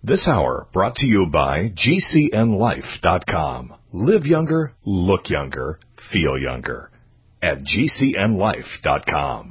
This hour brought to you by GCNLife.com. Live younger, look younger, feel younger at GCNLife.com.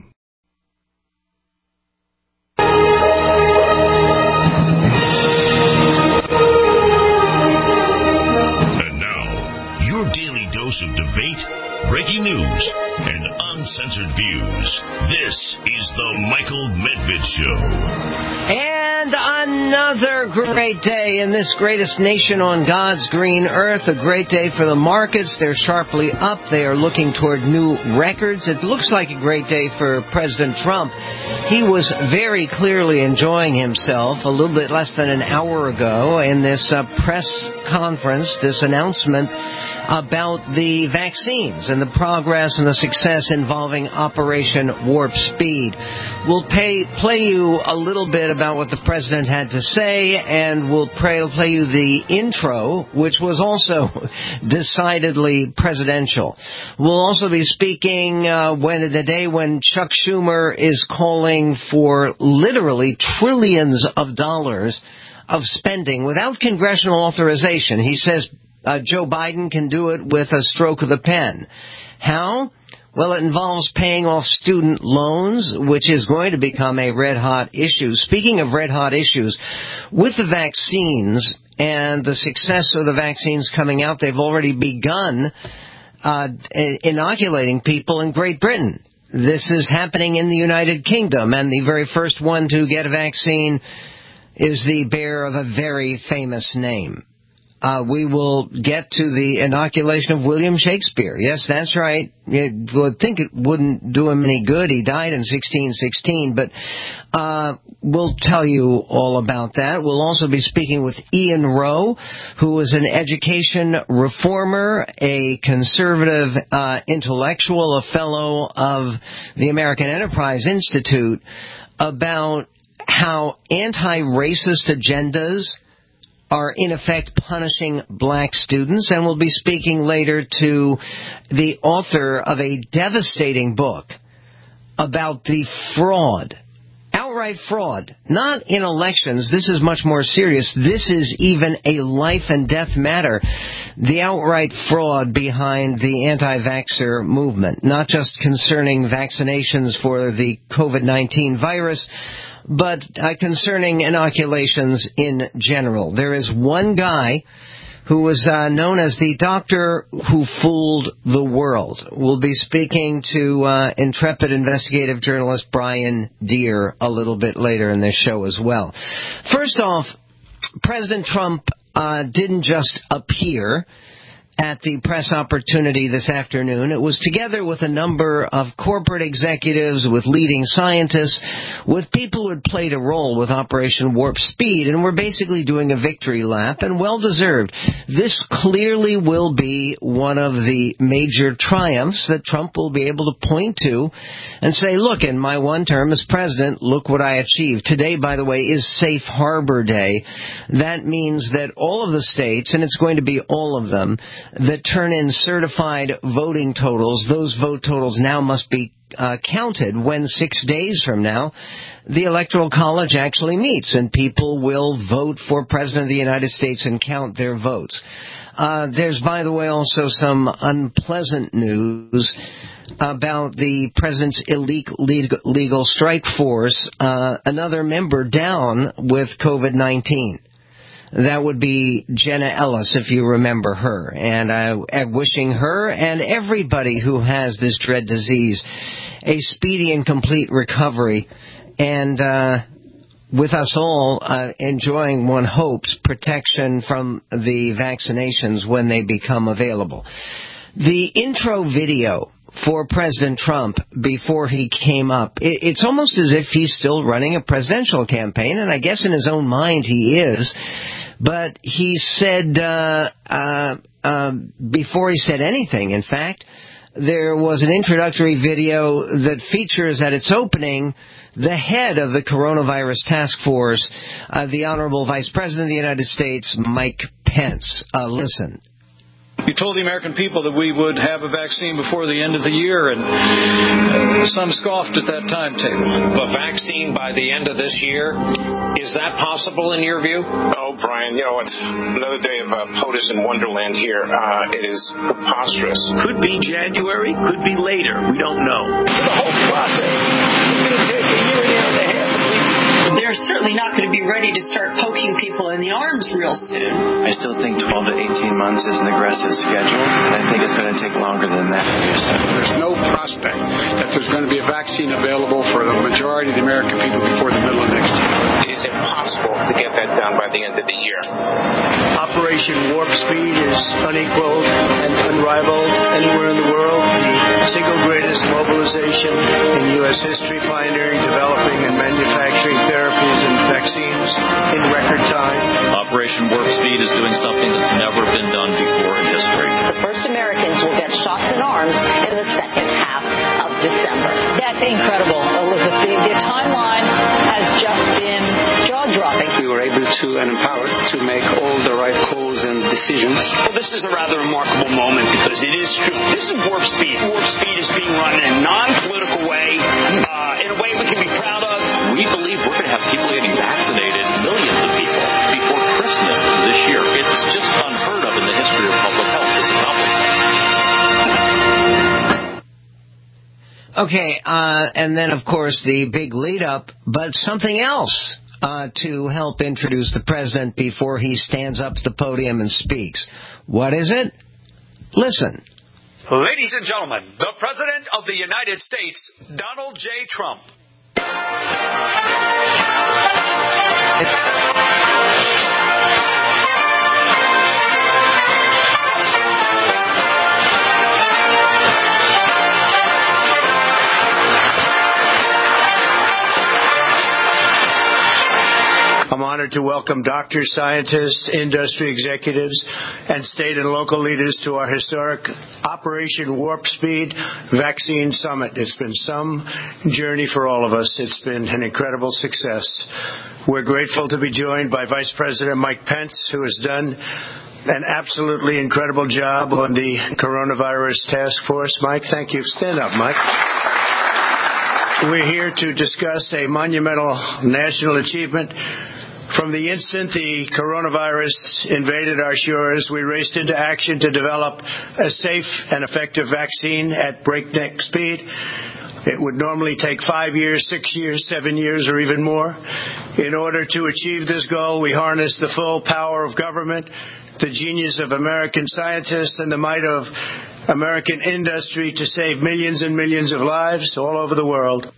And now, your daily dose of debate, breaking news, and uncensored views. This is the Michael Medved Show. And another great day in this greatest nation on God's green earth. A great day for the markets. They're sharply up. They are looking toward new records. It looks like a great day for President Trump. He was very clearly enjoying himself a little bit less than an hour ago in this press conference, this announcement about the vaccines and the progress and the success involving Operation Warp Speed. We'll play you a little bit about what the president had to say, and we'll play you the intro, which was also decidedly presidential. We'll also be speaking the day when Chuck Schumer is calling for literally trillions of dollars of spending without congressional authorization. He says Joe Biden can do it with a stroke of the pen. How? Well, it involves paying off student loans, which is going to become a red-hot issue. Speaking of red-hot issues, with the vaccines and the success of the vaccines coming out, they've already begun inoculating people in Great Britain. This is happening in the United Kingdom, and the very first one to get a vaccine is the bearer of a very famous name. We will get to the inoculation of William Shakespeare. Yes, that's right. You would think it wouldn't do him any good. He died in 1616, but we'll tell you all about that. We'll also be speaking with Ian Rowe, who is an education reformer, a conservative intellectual, a fellow of the American Enterprise Institute, about how anti-racist agendas are in effect punishing black students, and we'll be speaking later to the author of a devastating book about the fraud, outright fraud, not in elections. This is much more serious. This is even a life and death matter. The outright fraud behind the anti-vaxxer movement, not just concerning vaccinations for the COVID-19 virus, but concerning inoculations in general. There is one guy who was known as the doctor who fooled the world. We'll be speaking to intrepid investigative journalist Brian Deere a little bit later in this show as well. First off, President Trump didn't just appear at the press opportunity this afternoon. It was together with a number of corporate executives, with leading scientists, with people who had played a role with Operation Warp Speed, and were basically doing a victory lap, and well-deserved. This clearly will be one of the major triumphs that Trump will be able to point to and say, look, in my one term as president, look what I achieved. Today, by the way, is Safe Harbor Day. That means that all of the states, and it's going to be all of them, that turn in certified voting totals, those vote totals now must be counted when 6 days from now the Electoral College actually meets and people will vote for President of the United States and count their votes. There's, by the way, also some unpleasant news about the president's illegal strike force, another member down with COVID-19. That would be Jenna Ellis, if you remember her. And I'm wishing her and everybody who has this dread disease a speedy and complete recovery. And with us all enjoying, one hopes, protection from the vaccinations when they become available. The intro video for President Trump before he came up, it's almost as if he's still running a presidential campaign, and I guess in his own mind he is. But he said, before he said anything, in fact, there was an introductory video that features at its opening the head of the coronavirus task force, the Honorable Vice President of the United States, Mike Pence. Listen. You told the American people that we would have a vaccine before the end of the year, and some scoffed at that timetable. The vaccine by the end of this year, Is that possible in your view? Oh, Brian, it's another day of POTUS in Wonderland here. It is preposterous. Could be January, could be later. We don't know. The whole process is going to take a year and a half at least. They're certainly not going to be ready to start poking people in the arms real soon. I still think 12 to 18 months is an aggressive schedule, and I think it's going to take longer than that. There's no prospect that there's going to be a vaccine available for the majority of the American people before the middle of next year. It is impossible to get that done by the end of the year. Operation Warp Speed is unequaled and unrivaled anywhere in the world. The single greatest mobilization in U.S. history, pioneering, developing, and manufacturing therapies and vaccines in record time. Operation Warp Speed is doing something that's never been done before in history. The first Americans will get shots in arms in the second half of December. That's incredible, Elizabeth. The timeline has just been jaw-dropping. We were able to and empowered to make all the right calls and decisions. Well, this is a rather remarkable moment because it is true. This is Warp Speed. Warp Speed is being run in a non-political way, in a way we can be proud of. We believe we're going to have people getting vaccinated, millions of people, before Christmas this year. It's just unheard of in the history of public health, this accomplishment. Okay, and then, of course, the big lead-up, but something else to help introduce the president before he stands up at the podium and speaks. What is it? Listen. Ladies and gentlemen, the President of the United States, Donald J. Trump. I'm honored to welcome doctors, scientists, industry executives, and state and local leaders to our historic Operation Warp Speed Vaccine Summit. It's been some journey for all of us. It's been an incredible success. We're grateful to be joined by Vice President Mike Pence, who has done an absolutely incredible job on the coronavirus task force. Mike, thank you. Stand up, Mike. We're here to discuss a monumental national achievement. From the instant the coronavirus invaded our shores, we raced into action to develop a safe and effective vaccine at breakneck speed. It would normally take 5 years, 6 years, 7 years, or even more. In order to achieve this goal, we harnessed the full power of government, the genius of American scientists, and the might of American industry to save millions and millions of lives all over the world.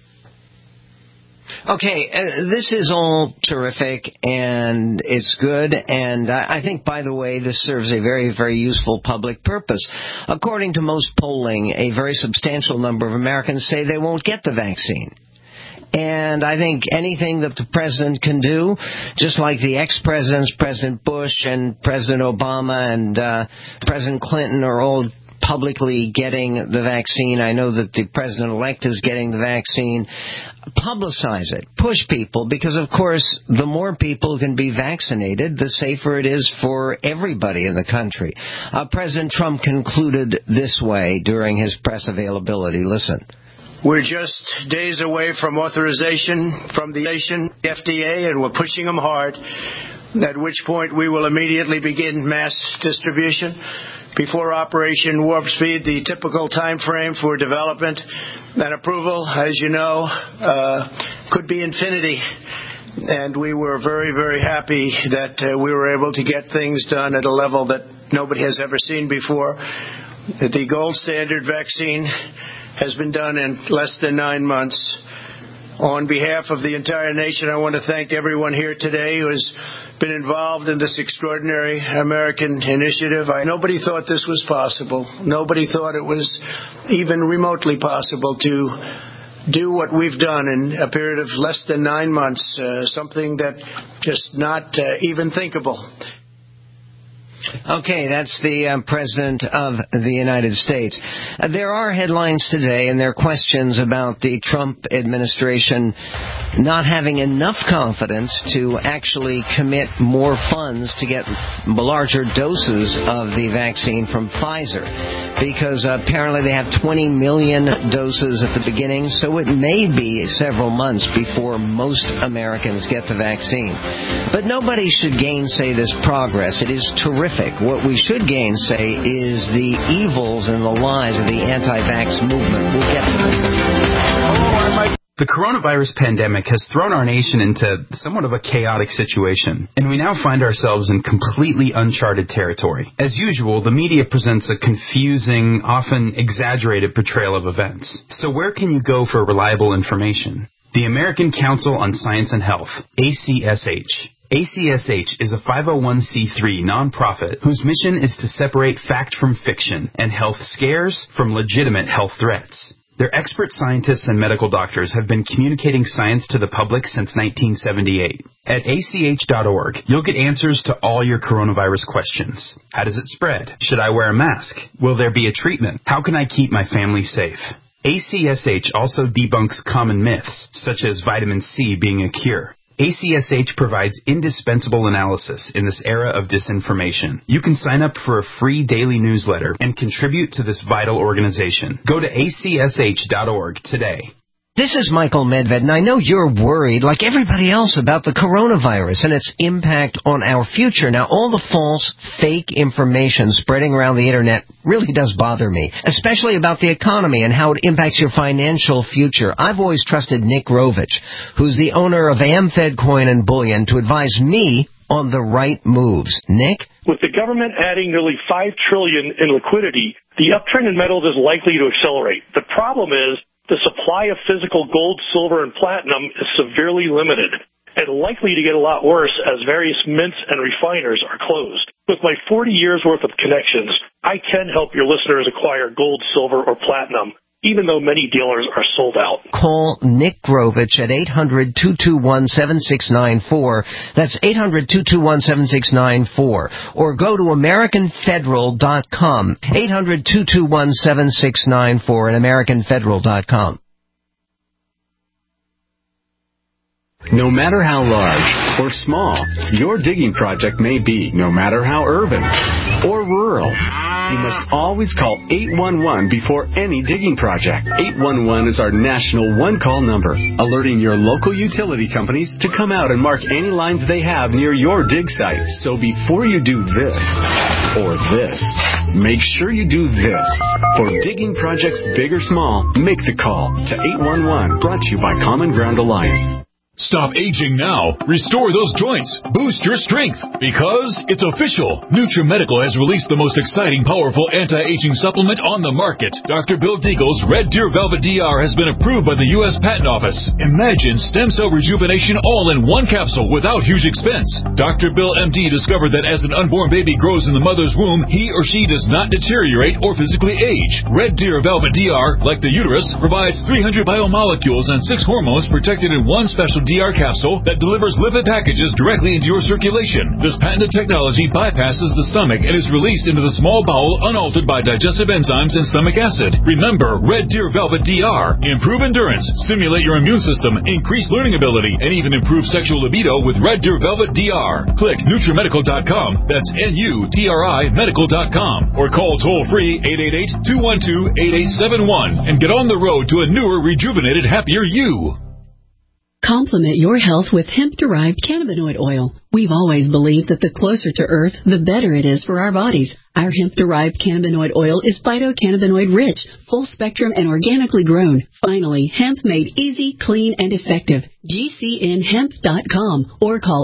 Okay, this is all terrific, and it's good, and I think, by the way, this serves a very, very useful public purpose. According to most polling, a very substantial number of Americans say they won't get the vaccine. And I think anything that the president can do, just like the ex-presidents, President Bush and President Obama and President Clinton are all publicly getting the vaccine. I know that the president-elect is getting the vaccine. Publicize it. Push people, because, of course, the more people can be vaccinated, the safer it is for everybody in the country. President Trump concluded this way during his press availability. Listen. We're just days away from authorization from the FDA, and we're pushing them hard, at which point we will immediately begin mass distribution. Before Operation Warp Speed, the typical time frame for development and approval, as you know, could be infinity. And we were very, very happy that we were able to get things done at a level that nobody has ever seen before. The gold standard vaccine has been done in less than 9 months. On behalf of the entire nation, I want to thank everyone here today who has been involved in this extraordinary American initiative. Nobody thought this was possible. Nobody thought it was even remotely possible to do what we've done in a period of less than 9 months, something that just not even thinkable. Okay, that's the President of the United States. There are headlines today, and there are questions about the Trump administration not having enough confidence to actually commit more funds to get larger doses of the vaccine from Pfizer. because apparently they have 20 million doses at the beginning, so it may be several months before most Americans get the vaccine. But nobody should gainsay this progress. It is terrific. What we should gainsay is the evils and the lies of the anti-vax movement. We'll get to that. The coronavirus pandemic has thrown our nation into somewhat of a chaotic situation, and we now find ourselves in completely uncharted territory. As usual, the media presents a confusing, often exaggerated portrayal of events. So where can you go for reliable information? The American Council on Science and Health, ACSH. ACSH is a 501c3 nonprofit whose mission is to separate fact from fiction and health scares from legitimate health threats. Their expert scientists and medical doctors have been communicating science to the public since 1978. At ACH.org, you'll get answers to all your coronavirus questions. How does it spread? Should I wear a mask? Will there be a treatment? How can I keep my family safe? ACSH also debunks common myths, such as vitamin C being a cure. ACSH provides indispensable analysis in this era of disinformation. You can sign up for a free daily newsletter and contribute to this vital organization. Go to acsh.org today. This is Michael Medved, and I know you're worried, like everybody else, about the coronavirus and its impact on our future. Now, all the false, fake information spreading around the Internet really does bother me, especially about the economy and how it impacts your financial future. I've always trusted Nick Rovich, who's the owner of AmFed Coin and Bullion, to advise me on the right moves. Nick? With the government adding nearly $5 trillion in liquidity, the uptrend in metals is likely to accelerate. The problem is, the supply of physical gold, silver, and platinum is severely limited and likely to get a lot worse as various mints and refiners are closed. With my 40 years' worth of connections, I can help your listeners acquire gold, silver, or platinum, even though many dealers are sold out. Call Nick Grovich at 800-221-7694. That's 800-221-7694. Or go to AmericanFederal.com. 800-221-7694 and AmericanFederal.com. No matter how large or small your digging project may be, no matter how urban or rural, you must always call 811 before any digging project. 811 is our national one-call number, alerting your local utility companies to come out and mark any lines they have near your dig site. So before you do this or this, make sure you do this. For digging projects big or small, make the call to 811, brought to you by Common Ground Alliance. Stop aging now. Restore those joints. Boost your strength. Because it's official. NutriMedical has released the most exciting, powerful anti-aging supplement on the market. Dr. Bill Deagle's Red Deer Velvet DR has been approved by the U.S. Patent Office. Imagine stem cell rejuvenation all in one capsule without huge expense. Dr. Bill MD discovered that as an unborn baby grows in the mother's womb, he or she does not deteriorate or physically age. Red Deer Velvet DR, like the uterus, provides 300 biomolecules and 6 hormones protected in one special DR capsule that delivers lipid packages directly into your circulation. This patented technology bypasses the stomach and is released into the small bowel unaltered by digestive enzymes and stomach acid. Remember, Red Deer Velvet DR. Improve endurance, stimulate your immune system, increase learning ability, and even improve sexual libido with Red Deer Velvet DR. Click NutriMedical.com. That's NUTRI Medical.com. Or call toll-free 888-212-8871 and get on the road to a newer, rejuvenated, happier you. Complement your health with hemp-derived cannabinoid oil. We've always believed that the closer to Earth, the better it is for our bodies. Our hemp-derived cannabinoid oil is phytocannabinoid-rich, full-spectrum, and organically grown. Finally, hemp made easy, clean, and effective. GCNhemp.com or call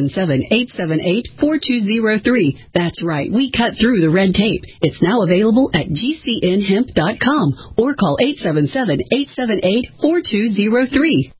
877-878-4203. That's right, we cut through the red tape. It's now available at GCNhemp.com or call 877-878-4203.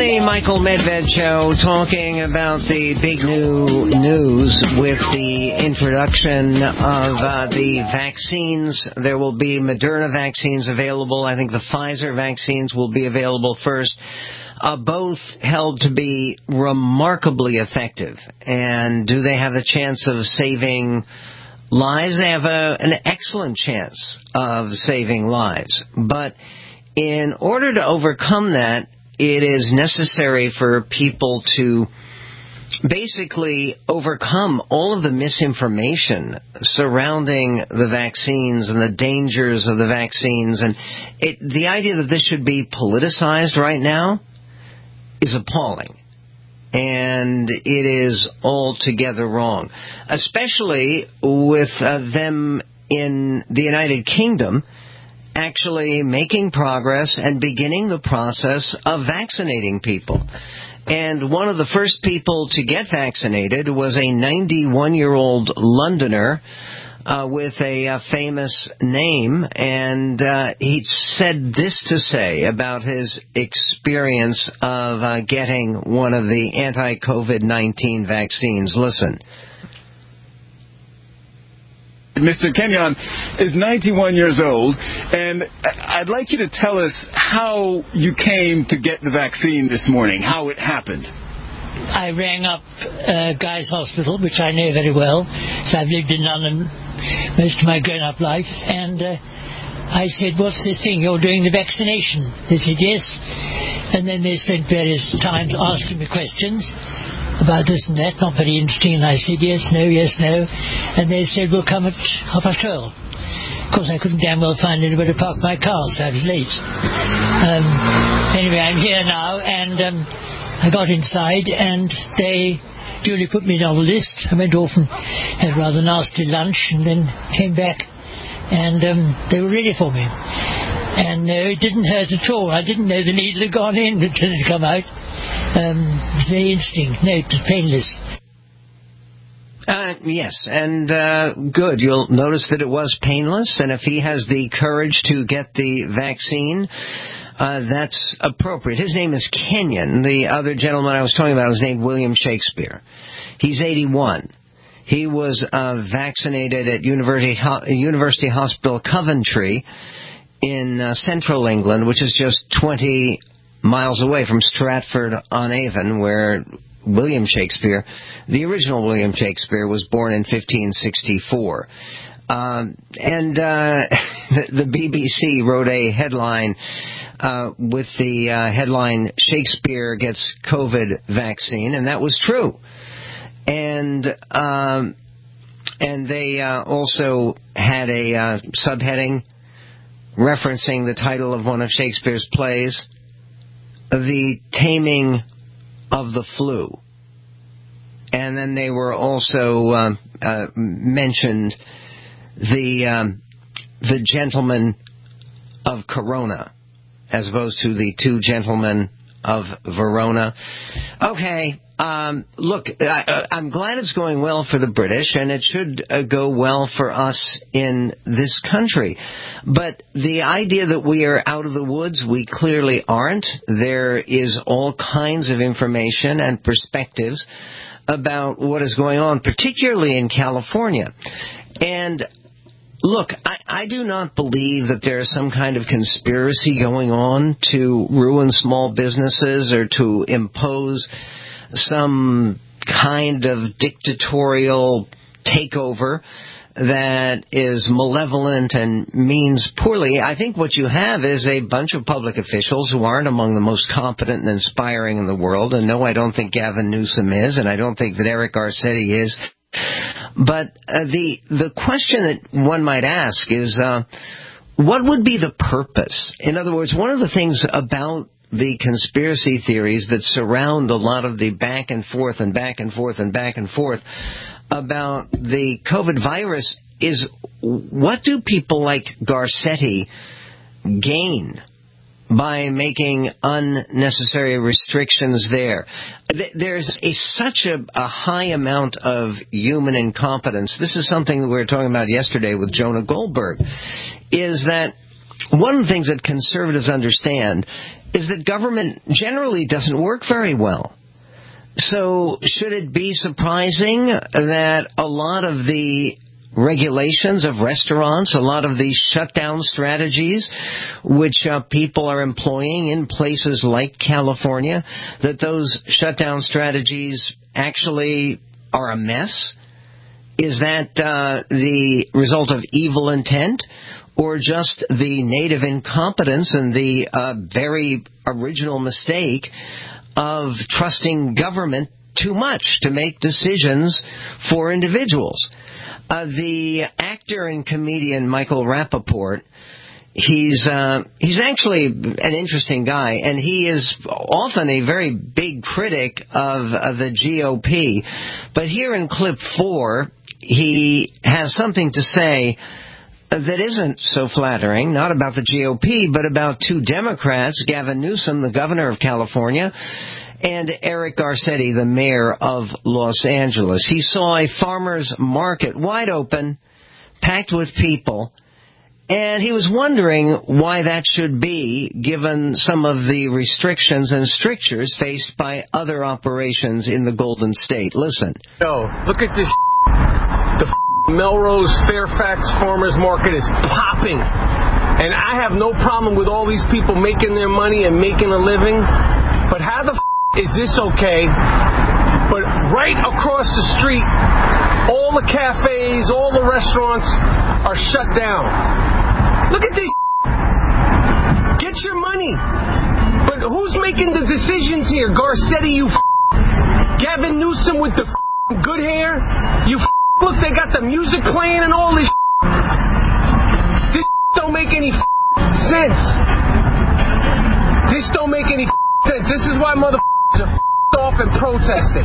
the Michael Medved Show, talking about the big new news with the introduction of the vaccines. There will be Moderna vaccines available. I think the Pfizer vaccines will be available first. Both held to be remarkably effective. And do they have a chance of saving lives? They have an excellent chance of saving lives. But in order to overcome that, it is necessary for people to basically overcome all of the misinformation surrounding the vaccines and the dangers of the vaccines. And the idea that this should be politicized right now is appalling. And it is altogether wrong, especially with them in the United Kingdom actually making progress and beginning the process of vaccinating people. And one of the first people to get vaccinated was a 91-year-old Londoner with a famous name, and he said this to say about his experience of getting one of the anti-COVID-19 vaccines. Listen. Mr. Kenyon is 91 years old, and I'd like you to tell us how you came to get the vaccine this morning, how it happened. I rang up Guy's Hospital, which I know very well, so I've lived in London most of my grown-up life, and I said, what's this thing, you're doing the vaccination? They said, yes, and then they spent various times asking me questions about this and that, not very interesting, and I said, yes, no, and they said, we'll come at 12:30. Of course, I couldn't damn well find anywhere to park my car, so I was late. Anyway, I'm here now, and I got inside, and they duly put me on the list. I went off and had a rather nasty lunch, and then came back, and they were ready for me. And it didn't hurt at all. I didn't know the needle had gone in until it had come out. It was very interesting. No, it was painless. Yes, and good. You'll notice that it was painless, and if he has the courage to get the vaccine, that's appropriate. His name is Kenyon. The other gentleman I was talking about is named William Shakespeare. He's 81. He was vaccinated at University Hospital Coventry in central England, which is just 20 miles away from Stratford-on-Avon, where William Shakespeare, the original William Shakespeare, was born in 1564. The BBC wrote a headline with the headline, Shakespeare gets COVID vaccine, and that was true. And they also had a subheading referencing the title of one of Shakespeare's plays, The Taming of the Flu. And then they were also mentioned the gentleman of Corona, as opposed to the two gentlemen of Verona. Okay, look, I'm glad it's going well for the British, and it should go well for us in this country. But the idea that we are out of the woods, we clearly aren't. There is all kinds of information and perspectives about what is going on, particularly in California. And look, I do not believe that there is some kind of conspiracy going on to ruin small businesses or to impose some kind of dictatorial takeover that is malevolent and means poorly. I think what you have is a bunch of public officials who aren't among the most competent and inspiring in the world. And no, I don't think Gavin Newsom is, and I don't think that Eric Garcetti is. But the question that one might ask is, what would be the purpose? In other words, one of the things about the conspiracy theories that surround a lot of the back and forth about the COVID virus is, what do people like Garcetti gain by making unnecessary restrictions there? There's such a high amount of human incompetence. This is something that we were talking about yesterday with Jonah Goldberg, is that one of the things that conservatives understand is that government generally doesn't work very well. So should it be surprising that a lot of the regulations of restaurants, a lot of the shutdown strategies which people are employing in places like California, that those shutdown strategies actually are a mess? Is that the result of evil intent, or just the native incompetence and the very original mistake of trusting government too much to make decisions for individuals? The actor and comedian Michael Rappaport, he's actually an interesting guy, and he is often a very big critic of the GOP. But here in clip 4, he has something to say that isn't so flattering, not about the GOP, but about two Democrats, Gavin Newsom, the governor of California, and Eric Garcetti, the mayor of Los Angeles. He saw a farmer's market wide open, packed with people, and he was wondering why that should be, given some of the restrictions and strictures faced by other operations in the Golden State. Listen. Yo, look at this. The Melrose Fairfax Farmers Market is popping. And I have no problem with all these people making their money and making a living. But how the is this okay? But right across the street, all the cafes, all the restaurants are shut down. Look at this. Get your money. But who's making the decisions here? Garcetti, you Gavin Newsom with the good hair? You look, they got the music playing and all this. This don't make any sense. This don't make any sense. This is why motherfuckers are off and protesting.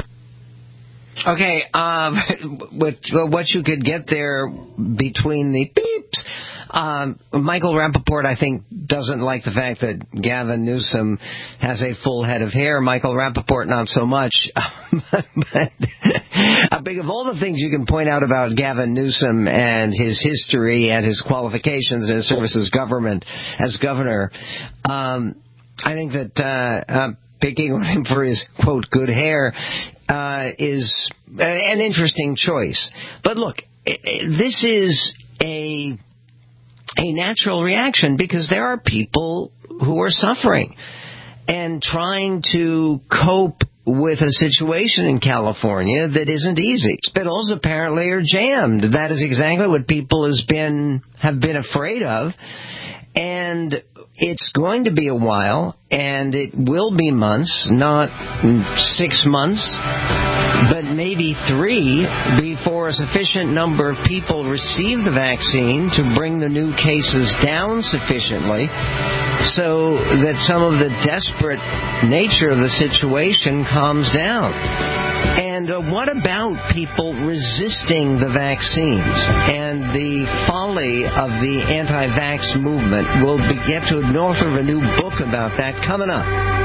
Okay, what you could get there between the beeps. Michael Rappaport, I think, doesn't like the fact that Gavin Newsom has a full head of hair. Michael Rappaport, not so much. But of all the things you can point out about Gavin Newsom and his history and his qualifications and his service as governor, I think that picking on him for his, quote, good hair is an interesting choice. But look, this is a natural reaction because there are people who are suffering and trying to cope with a situation in California that isn't easy. Hospitals apparently are jammed. That is exactly what people have been afraid of. And it's going to be a while, and it will be months, not 6 months, but maybe 3 before a sufficient number of people receive the vaccine to bring the new cases down sufficiently so that some of the desperate nature of the situation calms down. And what about people resisting the vaccines and the folly of the anti-vax movement? We'll get to an author of a new book about that coming up.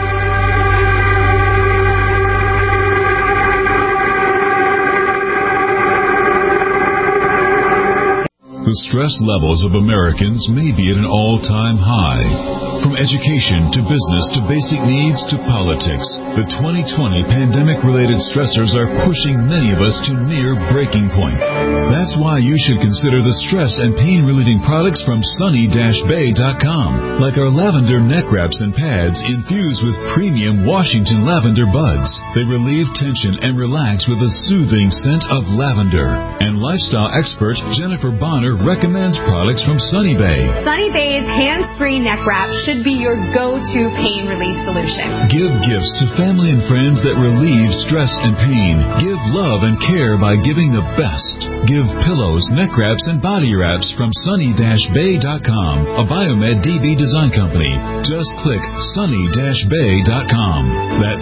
The stress levels of Americans may be at an all-time high. From education to business to basic needs to politics, the 2020 pandemic-related stressors are pushing many of us to near breaking point. That's why you should consider the stress and pain-relieving products from Sunny-Bay.com, like our lavender neck wraps and pads infused with premium Washington lavender buds. They relieve tension and relax with a soothing scent of lavender. And lifestyle expert Jennifer Bonner recommends products from Sunny Bay. Sunny Bay's hands-free neck wrap should be your go-to pain relief solution. Give gifts to family and friends that relieve stress and pain. Give love and care by giving the best. Give pillows, neck wraps, and body wraps from Sunny-Bay.com, a Biomed DB design company. Just click Sunny-Bay.com. That's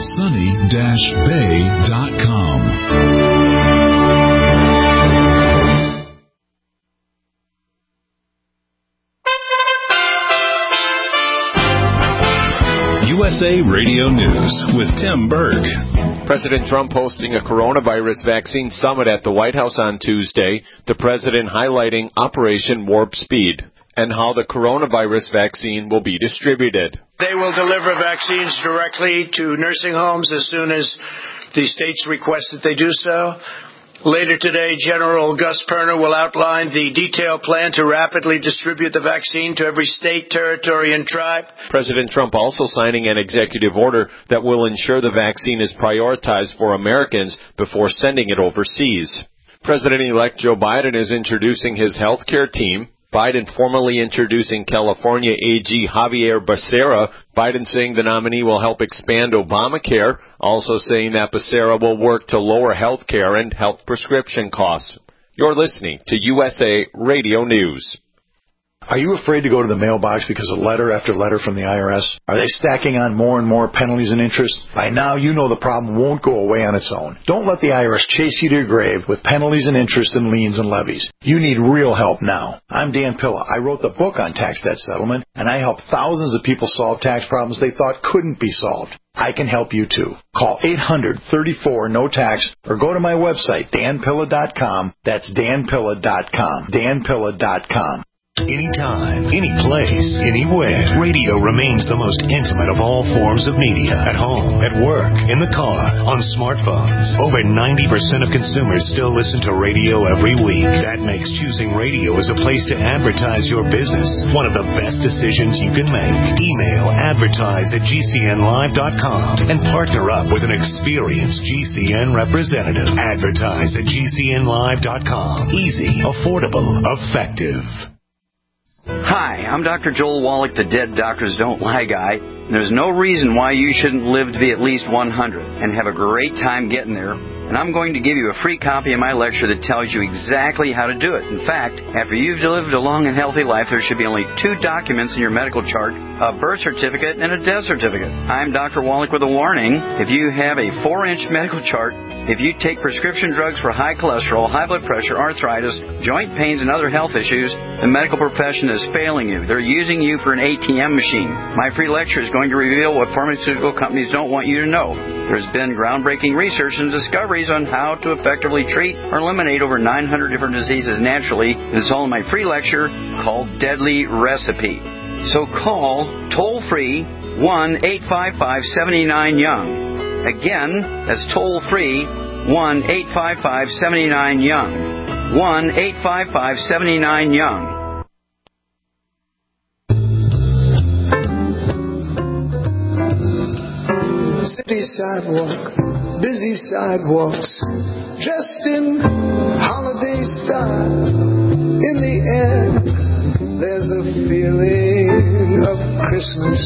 Sunny-Bay.com. USA Radio News with Tim Berg. President Trump hosting a coronavirus vaccine summit at the White House on Tuesday, the president highlighting Operation Warp Speed. and how the coronavirus vaccine will be distributed. They will deliver vaccines directly to nursing homes as soon as the states request that they do so. Later today, General Gus Perna will outline the detailed plan to rapidly distribute the vaccine to every state, territory, and tribe. President Trump also signing an executive order that will ensure the vaccine is prioritized for Americans before sending it overseas. President-elect Joe Biden is introducing his health care team. Biden formally introducing California AG Javier Becerra. Biden saying the nominee will help expand Obamacare, also saying that Becerra will work to lower health care and health prescription costs. You're listening to USA Radio News. Are you afraid to go to the mailbox because of letter after letter from the IRS? Are they stacking on more and more penalties and interest? By now, you know the problem won't go away on its own. Don't let the IRS chase you to your grave with penalties and interest and liens and levies. You need real help now. I'm Dan Pilla. I wrote the book on tax debt settlement, and I help thousands of people solve tax problems they thought couldn't be solved. I can help you too. Call 800-34-NO-TAX or go to my website, danpilla.com. That's danpilla.com. danpilla.com. Anytime, any place, anywhere, radio remains the most intimate of all forms of media. At home, at work, in the car, on smartphones. Over 90% of consumers still listen to radio every week. That makes choosing radio as a place to advertise your business one of the best decisions you can make. Email advertise@gcnlive.com and partner up with an experienced GCN representative. Advertise@gcnlive.com. Easy, affordable, effective. Hi, I'm Dr. Joel Wallach, the Dead Doctors Don't Lie guy. There's no reason why you shouldn't live to be at least 100 and have a great time getting there. And I'm going to give you a free copy of my lecture that tells you exactly how to do it. In fact, after you've lived a long and healthy life, there should be only 2 documents in your medical chart, a birth certificate and a death certificate. I'm Dr. Wallach with a warning. If you have a 4-inch medical chart, if you take prescription drugs for high cholesterol, high blood pressure, arthritis, joint pains, and other health issues, the medical profession is failing you. They're using you for an ATM machine. My free lecture is going to reveal what pharmaceutical companies don't want you to know. There's been groundbreaking research and discoveries on how to effectively treat or eliminate over 900 different diseases naturally. It's all in my free lecture called Deadly Recipe. So call toll-free 1-855-79-YOUNG. Again, that's toll-free 1-855-79-YOUNG. 1-855-79-YOUNG. City sidewalk, busy sidewalks, dressed in holiday style. In the air, there's a feeling of Christmas.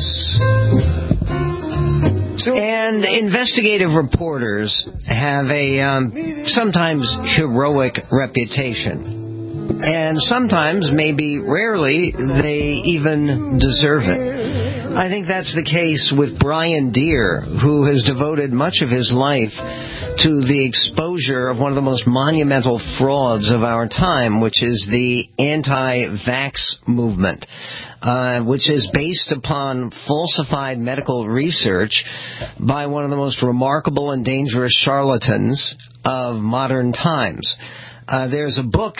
And investigative reporters have a sometimes heroic reputation. And sometimes, maybe rarely, they even deserve it. I think that's the case with Brian Deere, who has devoted much of his life to the exposure of one of the most monumental frauds of our time, which is the anti-vax movement, which is based upon falsified medical research by one of the most remarkable and dangerous charlatans of modern times. There's a book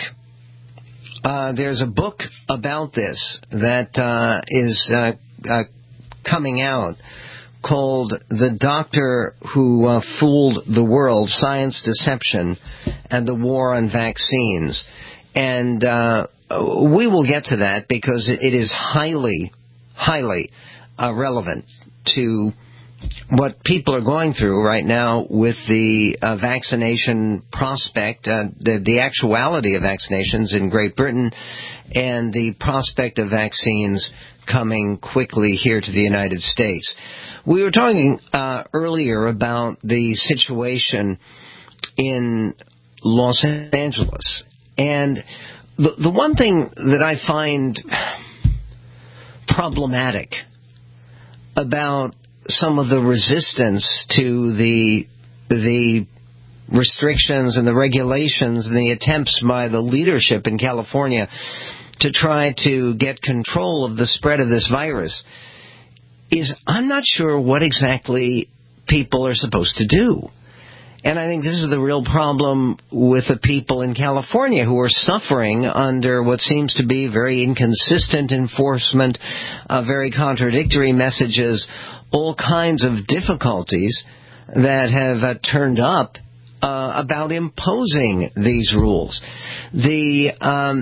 about this that is coming out called The Doctor Who Fooled the World, Science Deception and the War on Vaccines. And we will get to that because it is highly, highly relevant to what people are going through right now with the vaccination prospect, the actuality of vaccinations in Great Britain, and the prospect of vaccines coming quickly here to the United States. We were talking earlier about the situation in Los Angeles, and the one thing that I find problematic about some of the resistance to the restrictions and the regulations and the attempts by the leadership in California to try to get control of the spread of this virus is I'm not sure what exactly people are supposed to do. And I think this is the real problem with the people in California who are suffering under what seems to be very inconsistent enforcement, very contradictory messages, all kinds of difficulties that have turned up about imposing these rules. The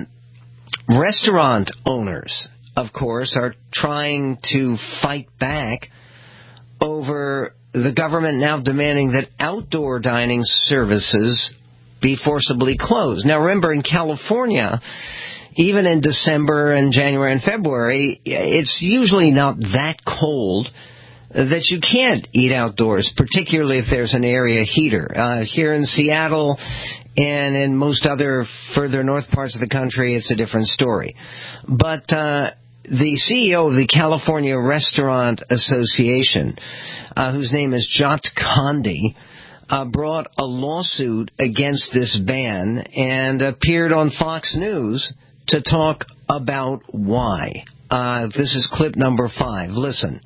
restaurant owners, of course, are trying to fight back over the government now demanding that outdoor dining services be forcibly closed. Now, remember, in California, even in December and January and February, it's usually not that cold that you can't eat outdoors, particularly if there's an area heater. Here in Seattle and in most other further north parts of the country, it's a different story. But the CEO of the California Restaurant Association, whose name is Jat Kandi, brought a lawsuit against this ban and appeared on Fox News to talk about why. This is clip number 5. Listen.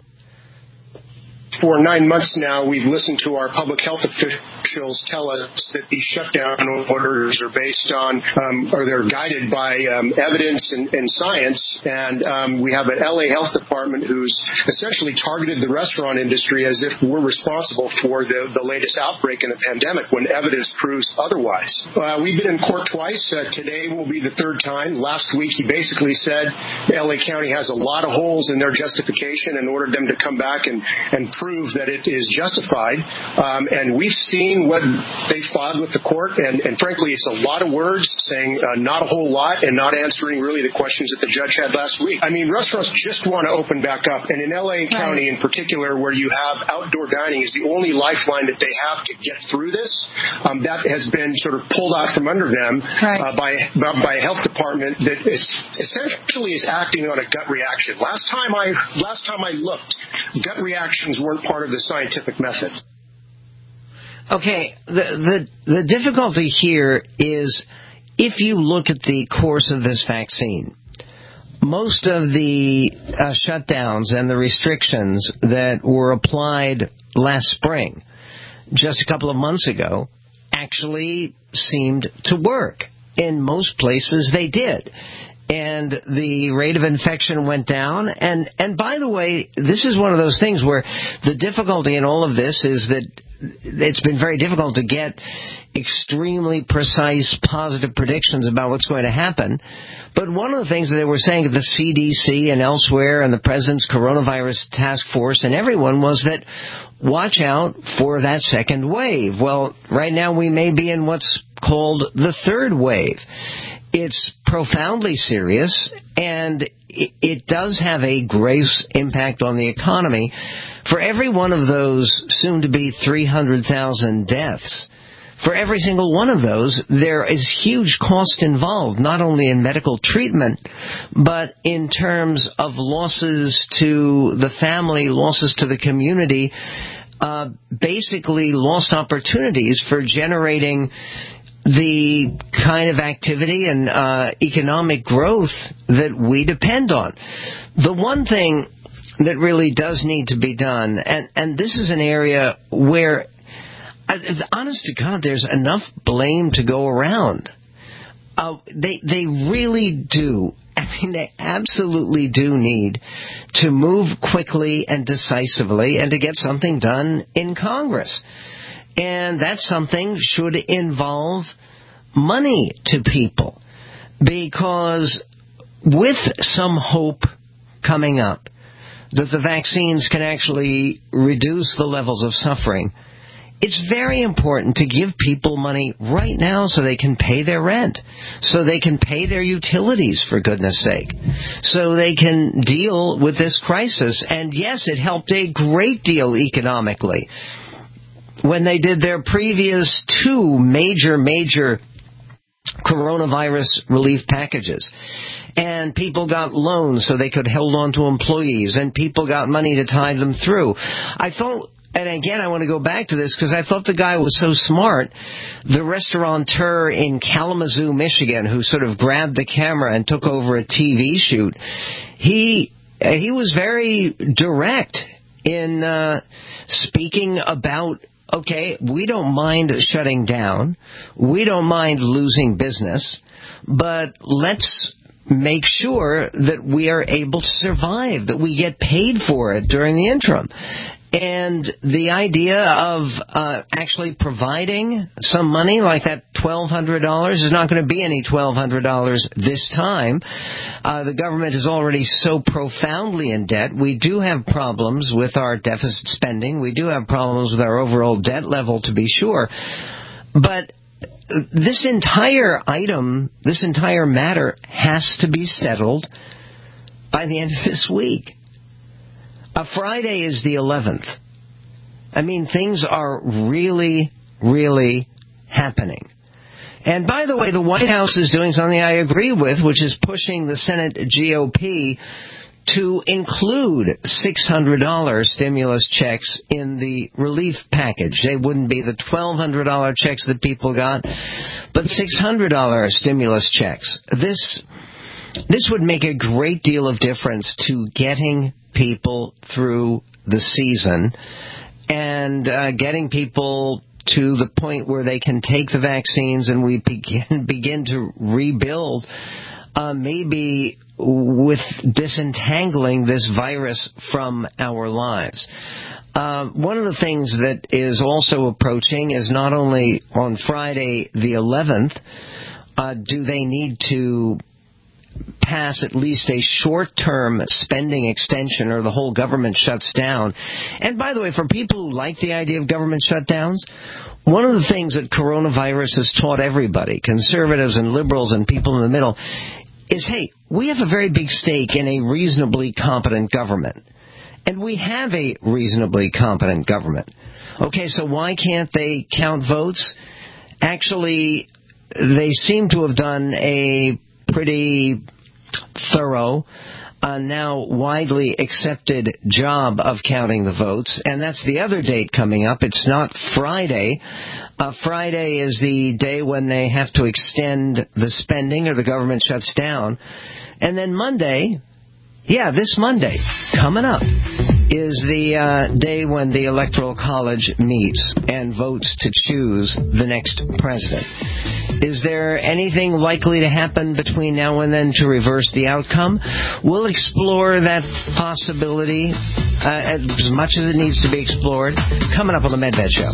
For 9 months now, we've listened to our public health officials tell us that these shutdown orders are based on, or they're guided by evidence and science. And we have an LA Health Department who's essentially targeted the restaurant industry as if we're responsible for the latest outbreak in the pandemic when evidence proves otherwise. We've been in court twice. Today will be the third time. Last week, he basically said LA County has a lot of holes in their justification and ordered them to come back and prove that it is justified. And we've seen what they filed with the court, and frankly, it's a lot of words saying not a whole lot and not answering really the questions that the judge had last week. I mean, restaurants just want to open back up, and in LA County in particular, where you have outdoor dining is the only lifeline that they have to get through this. That has been sort of pulled out from under them by a health department that essentially is acting on a gut reaction. Last time I looked, gut reactions weren't part of the scientific method. Okay, the difficulty here is if you look at the course of this vaccine, most of the shutdowns and the restrictions that were applied last spring, just a couple of months ago, actually seemed to work. In most places they did. And the rate of infection went down. And by the way, this is one of those things where the difficulty in all of this is that it's been very difficult to get extremely precise, positive predictions about what's going to happen. But one of the things that they were saying at the CDC and elsewhere and the President's Coronavirus Task Force and everyone was that watch out for that second wave. Well, right now we may be in what's called the third wave. It's profoundly serious, and it does have a gross impact on the economy. For every one of those soon-to-be 300,000 deaths, for every single one of those, there is huge cost involved, not only in medical treatment, but in terms of losses to the family, losses to the community, basically lost opportunities for generating the kind of activity and economic growth that we depend on. The one thing that really does need to be done, and this is an area where, honest to God, there's enough blame to go around. They really do. I mean, they absolutely do need to move quickly and decisively and to get something done in Congress. And that something should involve money to people, because with some hope coming up that the vaccines can actually reduce the levels of suffering, it's very important to give people money right now so they can pay their rent, so they can pay their utilities, for goodness sake, so they can deal with this crisis. And yes, it helped a great deal economically when they did their previous 2 major coronavirus relief packages. And people got loans so they could hold on to employees, and people got money to tide them through. I thought, and again, I want to go back to this because I thought the guy was so smart, the restaurateur in Kalamazoo, Michigan, who sort of grabbed the camera and took over a TV shoot. He was very direct in speaking about okay, we don't mind shutting down. We don't mind losing business. But let's make sure that we are able to survive, that we get paid for it during the interim. And the idea of actually providing some money like that $1,200 is not going to be any $1,200 this time. The government is already so profoundly in debt. We do have problems with our deficit spending. We do have problems with our overall debt level, to be sure. But this entire item, this entire matter has to be settled by the end of this week. Friday is the 11th. I mean, things are really, really happening. And by the way, the White House is doing something I agree with, which is pushing the Senate GOP to include $600 stimulus checks in the relief package. They wouldn't be the $1,200 checks that people got, but $600 stimulus checks. This would make a great deal of difference to getting people through the season and getting people to the point where they can take the vaccines and we begin to rebuild, maybe with disentangling this virus from our lives. One of the things that is also approaching is not only on Friday the 11th, do they need to pass at least a short-term spending extension or the whole government shuts down. And by the way, for people who like the idea of government shutdowns, one of the things that coronavirus has taught everybody, conservatives and liberals and people in the middle, is, hey, we have a very big stake in a reasonably competent government. And we have a reasonably competent government. Okay, so why can't they count votes? Actually, they seem to have done a pretty thorough, now widely accepted job of counting the votes, and that's the other date coming up. It's not Friday. Friday is the day when they have to extend the spending or the government shuts down. And then Monday, this Monday, coming up, is the day when the Electoral College meets and votes to choose the next president. Is there anything likely to happen between now and then to reverse the outcome? We'll explore that possibility as much as it needs to be explored coming up on the Medved Show.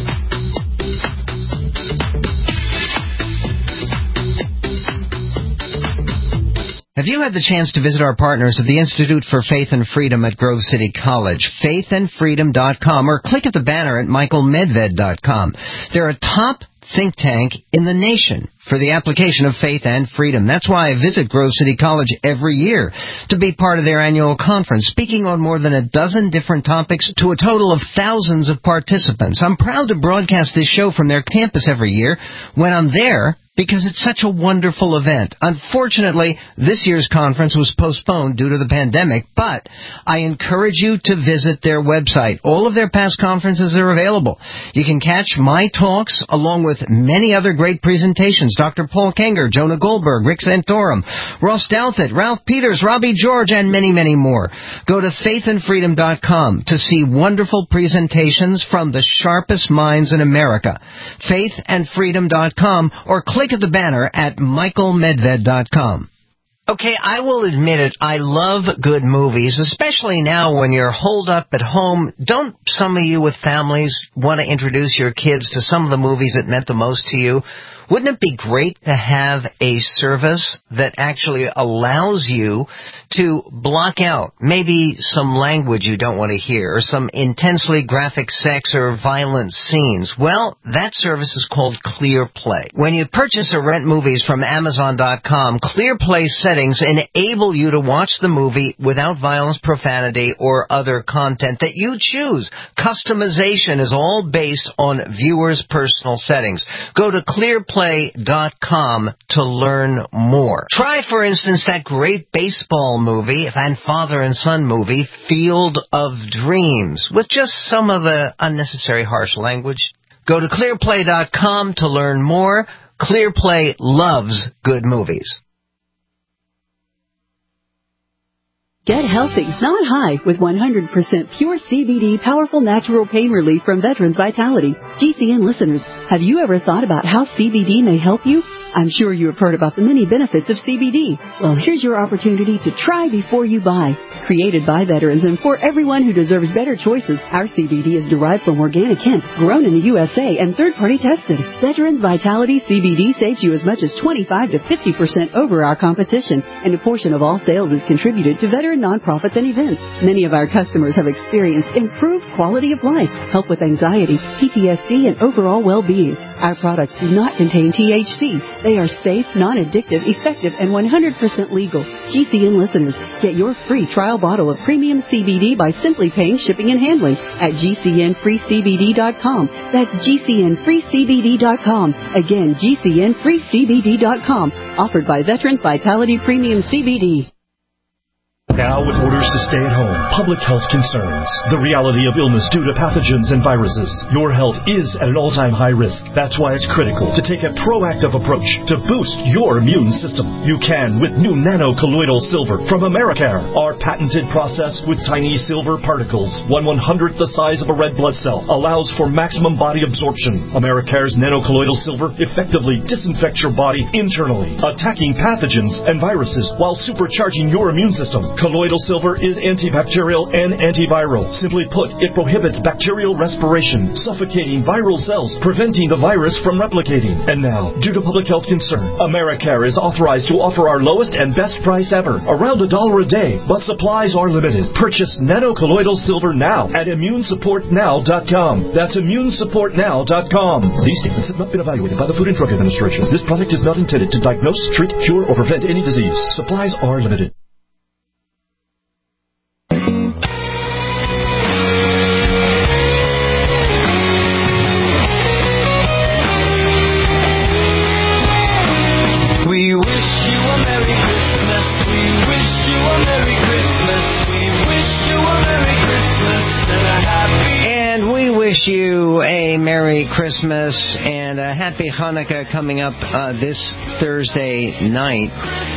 Have you had the chance to visit our partners at the Institute for Faith and Freedom at Grove City College, faithandfreedom.com, or click at the banner at michaelmedved.com? They're a top think tank in the nation for the application of faith and freedom. That's why I visit Grove City College every year to be part of their annual conference, speaking on more than a dozen different topics to a total of thousands of participants. I'm proud to broadcast this show from their campus every year when I'm there, because it's such a wonderful event. Unfortunately, this year's conference was postponed due to the pandemic, but I encourage you to visit their website. All of their past conferences are available. You can catch my talks along with many other great presentations. Dr. Paul Kenger, Jonah Goldberg, Rick Santorum, Ross Douthat, Ralph Peters, Robbie George, and many, many more. Go to faithandfreedom.com to see wonderful presentations from the sharpest minds in America. Faithandfreedom.com, or click at the banner at michaelmedved.com. Okay, I will admit it, I love good movies, especially now when you're holed up at home. Don't some of you with families want to introduce your kids to some of the movies that meant the most to you? Wouldn't it be great to have a service that actually allows you to block out maybe some language you don't want to hear or some intensely graphic sex or violent scenes? Well, that service is called ClearPlay. When you purchase or rent movies from Amazon.com, ClearPlay settings enable you to watch the movie without violence, profanity, or other content that you choose. Customization is all based on viewers' personal settings. Go to ClearPlay.com to learn more. Try, for instance, that great baseball movie and father and son movie, Field of Dreams, with just some of the unnecessary harsh language. Go to ClearPlay.com to learn more. ClearPlay loves good movies. Get healthy, not high, with 100% pure CBD powerful natural pain relief from Veterans Vitality. GCN listeners, have you ever thought about how CBD may help you? I'm sure you have heard about the many benefits of CBD. Well, here's your opportunity to try before you buy. Created by veterans and for everyone who deserves better choices, our CBD is derived from organic hemp, grown in the USA, and third-party tested. Veterans Vitality CBD saves you as much as 25 to 50% over our competition, and a portion of all sales is contributed to veteran nonprofits and events. Many of our customers have experienced improved quality of life, help with anxiety, PTSD, and overall well-being. Our products do not contain THC. They are safe, non-addictive, effective, and 100% legal. GCN listeners, get your free trial bottle of premium CBD by simply paying shipping and handling at GCNFreeCBD.com. That's GCNFreeCBD.com. Again, GCNFreeCBD.com. Offered by Veterans Vitality Premium CBD. Now, with orders to stay at home, public health concerns, the reality of illness due to pathogens and viruses, your health is at an all-time high risk. That's why it's critical to take a proactive approach to boost your immune system. You can with new nano-colloidal silver from Americare. Our patented process with tiny silver particles, 1/100th the size of a red blood cell, allows for maximum body absorption. Americare's nano-colloidal silver effectively disinfects your body internally, attacking pathogens and viruses while supercharging your immune system. Colloidal silver is antibacterial and antiviral. Simply put, it prohibits bacterial respiration, suffocating viral cells, preventing the virus from replicating. And now, due to public health concern, Americare is authorized to offer our lowest and best price ever, around $1 a day, but supplies are limited. Purchase nano-colloidal silver now at ImmuneSupportNow.com. That's ImmuneSupportNow.com. These statements have not been evaluated by the Food and Drug Administration. This product is not intended to diagnose, treat, cure, or prevent any disease. Supplies are limited. We wish you a Merry Christmas. We wish you a Merry Christmas. We wish you a Merry Christmas and a happy. And we wish you a Merry Christmas and a Happy Hanukkah coming up this Thursday night.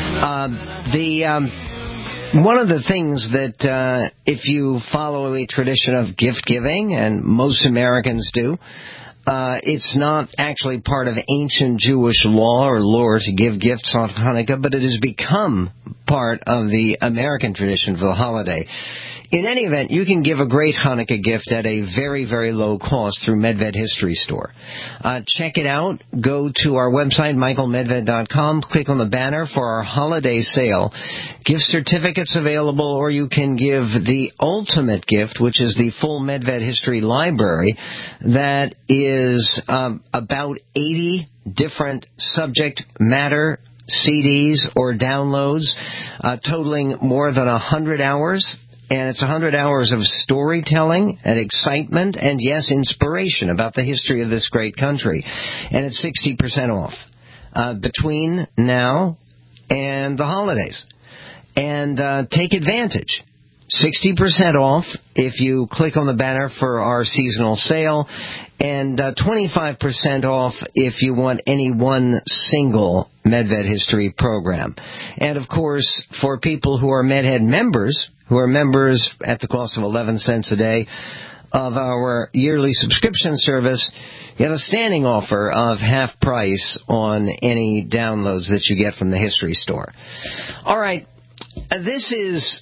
One of the things that if you follow a tradition of gift giving, and most Americans do, it's not actually part of ancient Jewish law or lore to give gifts on Hanukkah, but it has become part of the American tradition for the holiday. In any event, you can give a great Hanukkah gift at a very, very low cost through Medved History Store. Check it out. Go to our website, michaelmedved.com. Click on the banner for our holiday sale. Gift certificates available, or you can give the ultimate gift, which is the full Medved History Library. That is about 80 different subject matter CDs or downloads, totaling more than 100 hours. And it's 100 hours of storytelling and excitement and, yes, inspiration about the history of this great country. And it's 60% off between now and the holidays. And take advantage. 60% off if you click on the banner for our seasonal sale, and 25% off if you want any one single Medved History program. And, of course, for people who are MedHead members, who are members at the cost of 11 cents a day of our yearly subscription service, you have a standing offer of half price on any downloads that you get from the History Store. All right, this is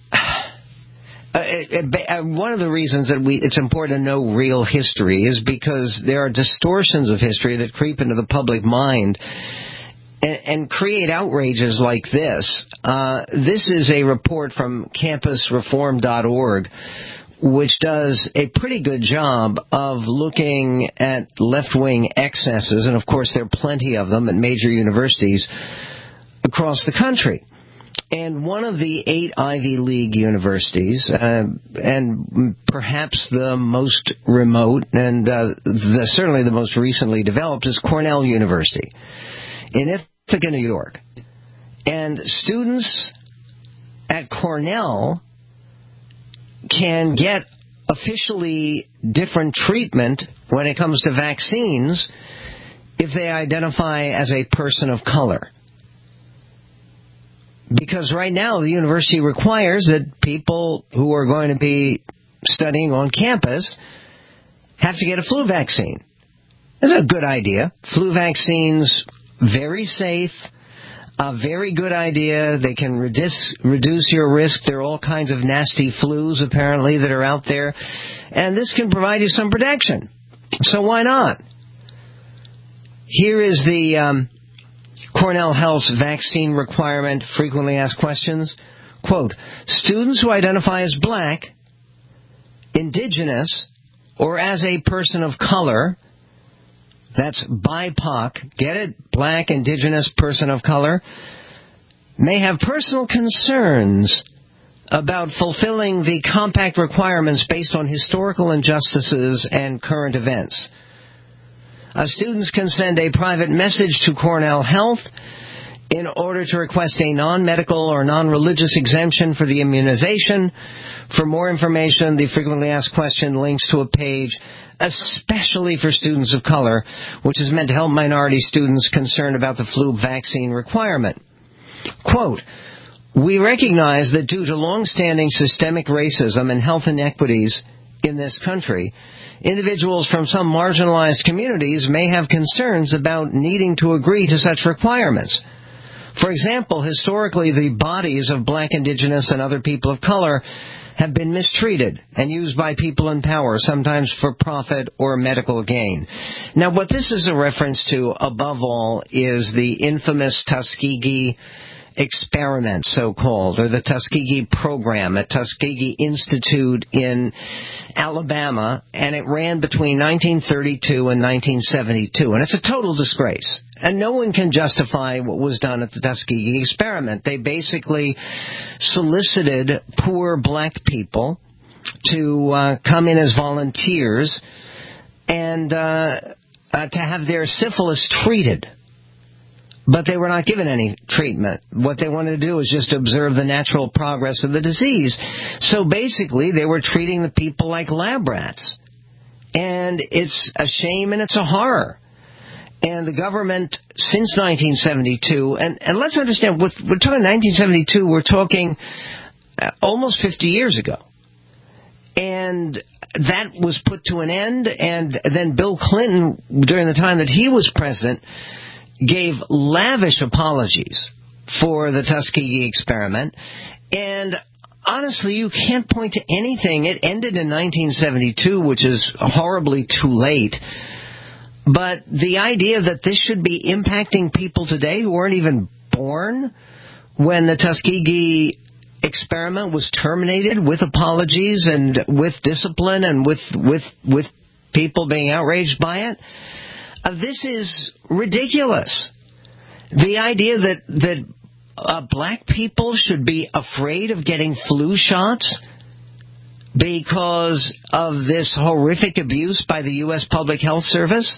one of the reasons that it's important to know real history is because there are distortions of history that creep into the public mind and create outrages like this. This is a report from campusreform.org, which does a pretty good job of looking at left-wing excesses, and of course there are plenty of them at major universities across the country. And one of the 8 Ivy League universities, and perhaps the most remote and certainly the most recently developed, is Cornell University in Ithaca, New York. And students at Cornell can get officially different treatment when it comes to vaccines if they identify as a person of color. Because right now the university requires that people who are going to be studying on campus have to get a flu vaccine. That's a good idea. Flu vaccines, very safe, a very good idea. They can reduce your risk. There are all kinds of nasty flus, apparently, that are out there. And this can provide you some protection. So why not? Here is the Cornell Health's vaccine requirement, frequently asked questions. Quote, students who identify as black, indigenous, or as a person of color, that's BIPOC, get it? Black, indigenous, person of color, may have personal concerns about fulfilling the compact requirements based on historical injustices and current events. Students can send a private message to Cornell Health in order to request a non-medical or non-religious exemption for the immunization. For more information, the frequently asked question links to a page especially for students of color, which is meant to help minority students concerned about the flu vaccine requirement. Quote, we recognize that due to long-standing systemic racism and health inequities in this country, individuals from some marginalized communities may have concerns about needing to agree to such requirements. For example, historically, the bodies of black, indigenous, and other people of color have been mistreated and used by people in power, sometimes for profit or medical gain. Now, what this is a reference to, above all, is the infamous Tuskegee experiment, so-called, or the Tuskegee program at Tuskegee Institute in Alabama, and it ran between 1932 and 1972, and it's a total disgrace. And no one can justify what was done at the Tuskegee experiment. They basically solicited poor black people to come in as volunteers and to have their syphilis treated. But they were not given any treatment. What they wanted to do was just observe the natural progress of the disease. So basically, they were treating the people like lab rats. And it's a shame and it's a horror. And the government, since 1972, and let's understand, we're talking 1972, we're talking almost 50 years ago. And that was put to an end, and then Bill Clinton, during the time that he was president, gave lavish apologies for the Tuskegee experiment. And honestly, you can't point to anything. It ended in 1972, which is horribly too late. But the idea that this should be impacting people today who weren't even born when the Tuskegee experiment was terminated, with apologies and with discipline and with people being outraged by it, this is ridiculous. The idea that black people should be afraid of getting flu shots because of this horrific abuse by the U.S. Public Health Service.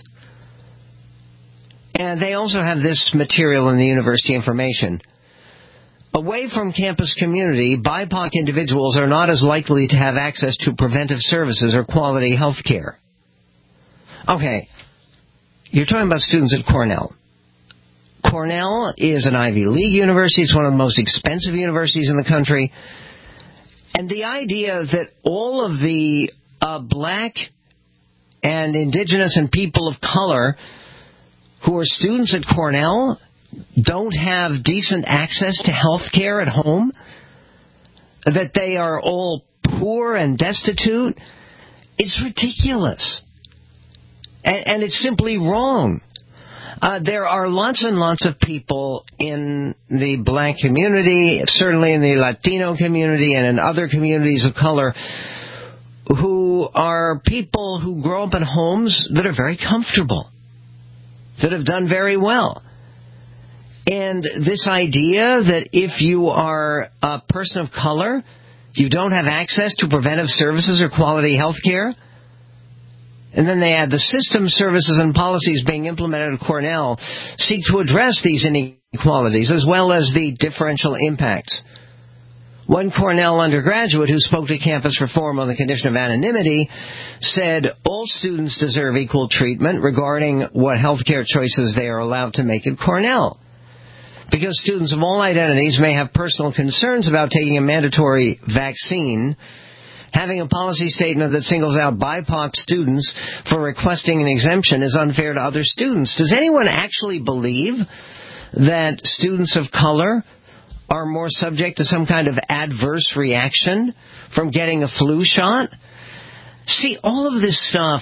And they also have this material in the university information. Away from campus community, BIPOC individuals are not as likely to have access to preventive services or quality health care. Okay, you're talking about students at Cornell. Cornell is an Ivy League university. It's one of the most expensive universities in the country. And the idea that all of the black and indigenous and people of color who are students at Cornell don't have decent access to health care at home, that they are all poor and destitute, it's ridiculous. And it's simply wrong. There are lots and lots of people in the black community, certainly in the Latino community and in other communities of color, who are people who grow up in homes that are very comfortable, that have done very well. And this idea that if you are a person of color, you don't have access to preventive services or quality health care. And then they add the system, services, and policies being implemented at Cornell seek to address these inequalities as well as the differential impacts. One Cornell undergraduate who spoke to Campus Reform on the condition of anonymity said all students deserve equal treatment regarding what health care choices they are allowed to make at Cornell. because students of all identities may have personal concerns about taking a mandatory vaccine, having a policy statement that singles out BIPOC students for requesting an exemption is unfair to other students. Does anyone actually believe that students of color are more subject to some kind of adverse reaction from getting a flu shot? See, all of this stuff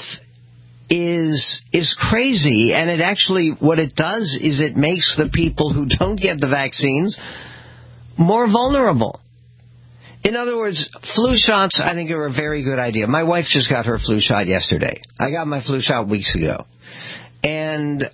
is crazy, and it actually, what it does is it makes the people who don't get the vaccines more vulnerable. In other words, flu shots, I think, are a very good idea. My wife just got her flu shot yesterday. I got my flu shot weeks ago. And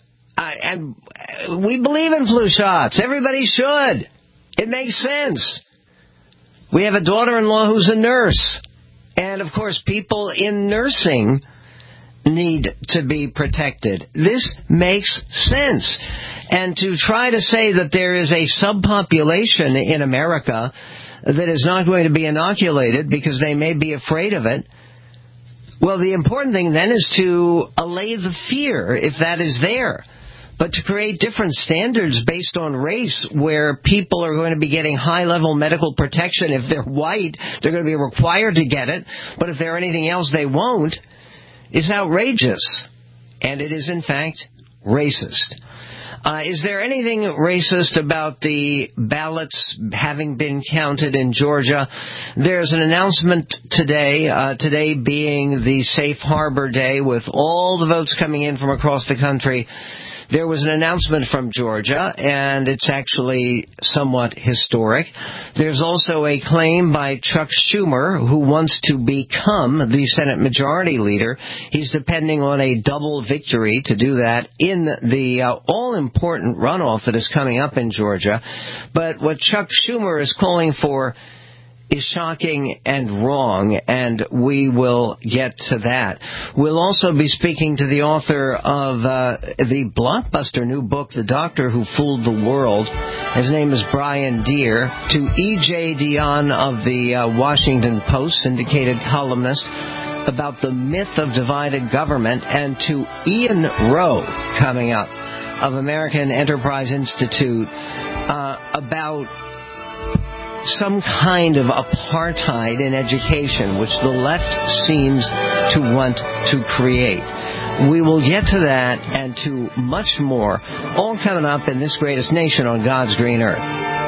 we believe in flu shots. Everybody should. It makes sense. We have a daughter-in-law who's a nurse. And, of course, people in nursing need to be protected. This makes sense. And to try to say that there is a subpopulation in America that is not going to be inoculated because they may be afraid of it, well, the important thing then is to allay the fear, if that is there. But to create different standards based on race, where people are going to be getting high-level medical protection. If they're white, they're going to be required to get it. But if they're anything else, they won't, is outrageous. And it is, in fact, racist. Is there anything racist about the ballots having been counted in Georgia? There's an announcement today, today being the Safe Harbor Day, with all the votes coming in from across the country. There was an announcement from Georgia, and it's actually somewhat historic. There's also a claim by Chuck Schumer, who wants to become the Senate Majority Leader. He's depending on a double victory to do that in the all-important runoff that is coming up in Georgia. But what Chuck Schumer is calling for is shocking and wrong, and we will get to that. We'll also be speaking to the author of the blockbuster new book, The Doctor Who Fooled the World. His name is Brian Deere. To E.J. Dionne of the Washington Post, syndicated columnist, about the myth of divided government, and to Ian Rowe, coming up, of American Enterprise Institute, about some kind of apartheid in education, which the left seems to want to create. We will get to that and to much more, all coming up in this greatest nation on God's green earth.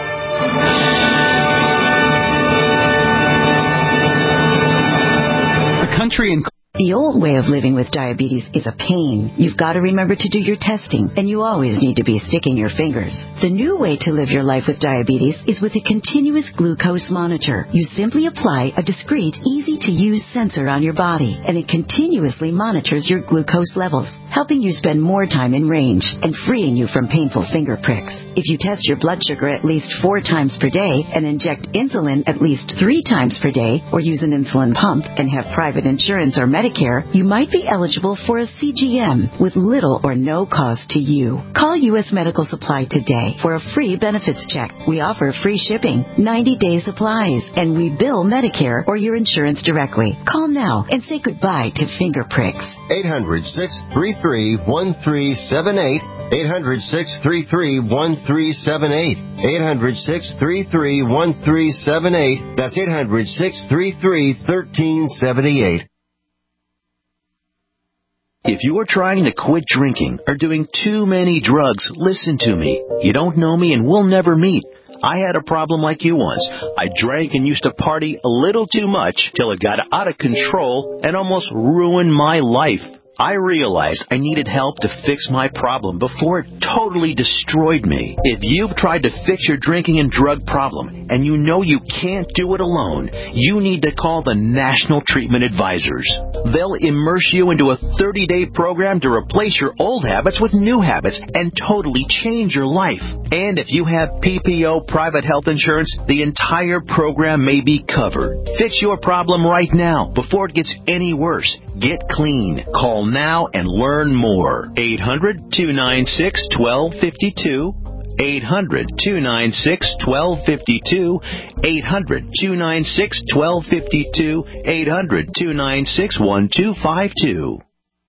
The country in The old way of living with diabetes is a pain. You've got to remember to do your testing, and you always need to be sticking your fingers. The new way to live your life with diabetes is with a continuous glucose monitor. You simply apply a discreet, easy-to-use sensor on your body, and it continuously monitors your glucose levels, helping you spend more time in range and freeing you from painful finger pricks. If you test your blood sugar at least 4 times per day and inject insulin at least 3 times per day, or use an insulin pump and have private insurance or Medicare, you might be eligible for a CGM with little or no cost to you. Call U.S. Medical Supply today for a free benefits check. We offer free shipping, 90-day supplies, and we bill Medicare or your insurance directly. Call now and say goodbye to finger pricks. 800-633-1378. 800-633-1378. 800-633-1378. That's 800-633-1378. If you're trying to quit drinking or doing too many drugs, listen to me. You don't know me and we'll never meet. I had a problem like you once. I drank and used to party a little too much till it got out of control and almost ruined my life. I realized I needed help to fix my problem before it totally destroyed me. If you've tried to fix your drinking and drug problem and you know you can't do it alone, you need to call the National Treatment Advisors. They'll immerse you into a 30-day program to replace your old habits with new habits and totally change your life. And if you have PPO private health insurance, the entire program may be covered. Fix your problem right now before it gets any worse. Get clean. Call now and learn more. 800-296-1252. 800-296-1252. 800-296-1252. 800-296-1252.